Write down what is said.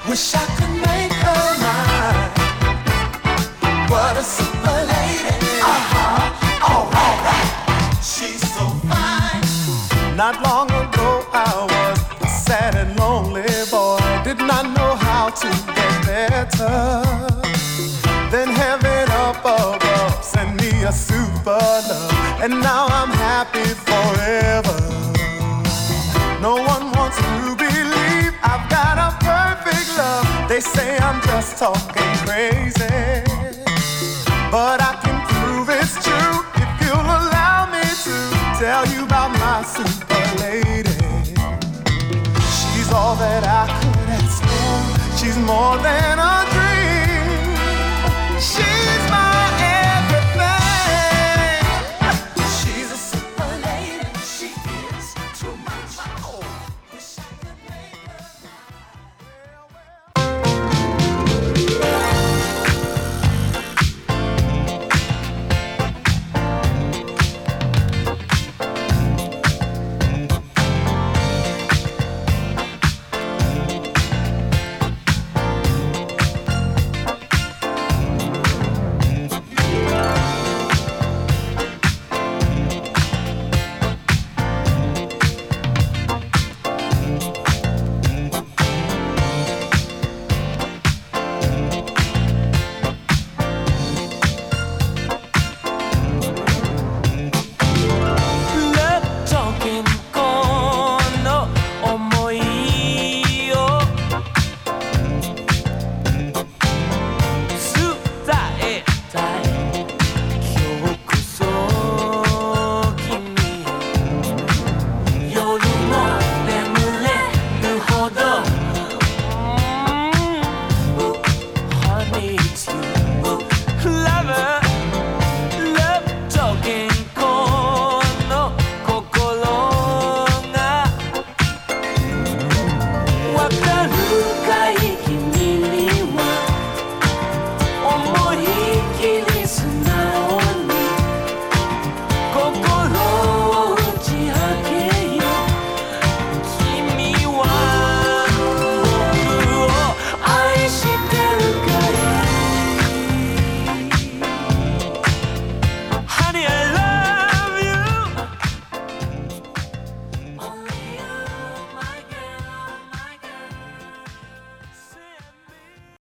Wish I could make her mine. What a super lady. Alright. She's so fine. Not long ago I was a sad and lonely boy. Did not know how to get better. Then heaven up above sent me a super love, and now I'm happy forever. No one wants to believe I've got a perfect love. They say I'm just talking crazy, but I can prove it's true if you'll allow me to tell you about my super lady. She's all that I could